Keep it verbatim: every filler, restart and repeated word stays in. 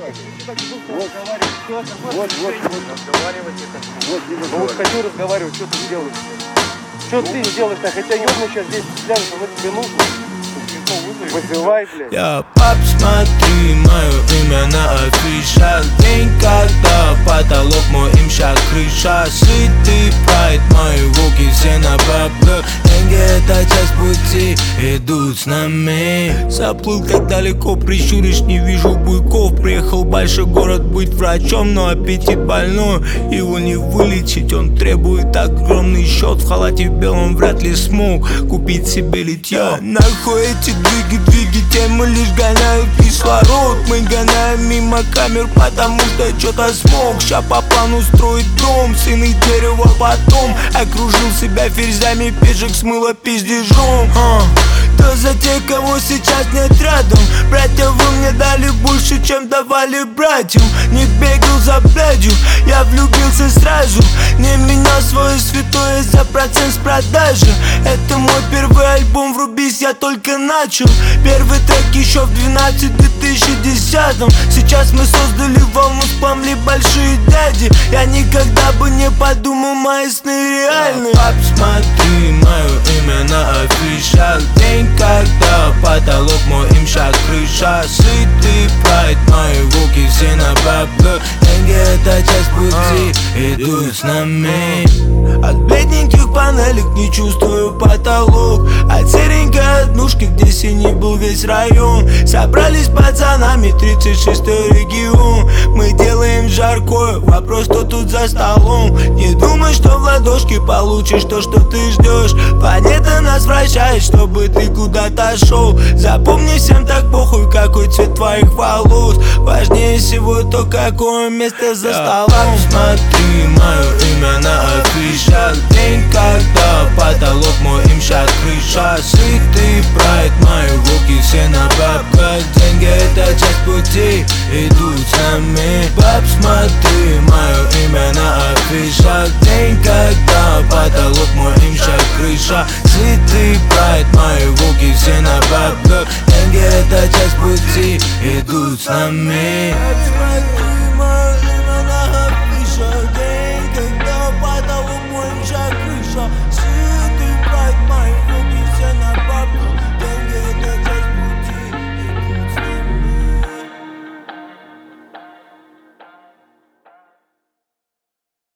Вот, вот, вот, вот. Разговаривать это. Вот, не Ну вот хочу разговаривать, что ты делаешь? Что ты делаешь-то? Хотя ёбну сейчас здесь взгляд, что тебе нужно. Вызывай, блядь. Я пап, смотри, мое имя на афишах. День, когда потолок мой, имща крыша. Сытый прайд, мои руки все на бабло. Деньги это часть пути, идут с нами. Заплыл так далеко, прищуришь, не вижу буйков. Приехал в большой город быть врачом, но аппетит больной. Его не вылечить, он требует огромный счет. В халате белом вряд ли смог купить себе литье. Нахуй эти двиги, двиги, темы лишь гоняют кислород. Мы гоняем мимо камер, потому что что-то смог. Ща по плану строить дом, сын и дерево потом. Окружил себя ферзями, пешек смыло пиздежом. а. То за тех, кого сейчас нет рядом. Братья, вы мне дали больше, чем давали братьям. Не бегал за блядью, я влюбился сразу. Не менял свое святое за процент с продажи. Это мой первый альбом, врубись, я только начал. Первый трек еще в двенадцатом две тысячи десятом. Сейчас мы создали волну, спамли большие дяди. Я никогда бы не подумал, мои сны реальны. Пап, смотри, мое имя на афишах. День, когда потолок мой, имща крыша. Сытый прайд, мои руки все на бабло. Деньги это часть пути, идут с нами. От бедненьких панелек не чувствую потолок. От серенькой однушки, где синий был весь район. Собрались пацанами, тридцать шестой регион. Мы делаем жаркое, вопрос, кто тут за столом. Не думай, что в ладошке получишь то, что ты ждешь. Планета нас вращает, чтобы ты куда-то шел. Запомни, всем так похуй, какой цвет твоих волос. Важнее всего то, какое место за столом. Смотри, мое имя на афишах. День, когда потолок мой, имща крыша. Сытый прайд, мои руки все на бабках. Деньги это часть пути, идут с нами. Баб, смотри, мое имя на афишах. День, когда потолок мой, имща крыша. Сытый прайд, мои руки все на бабках. Деньги это часть пути, идут с нами. День, когда потолок мой, имща крыша.